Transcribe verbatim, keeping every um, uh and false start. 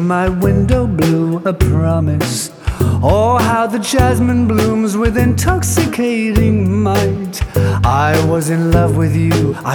my window blew a promise. Oh, how the jasmine blooms with intoxicating might. I was in love with you, I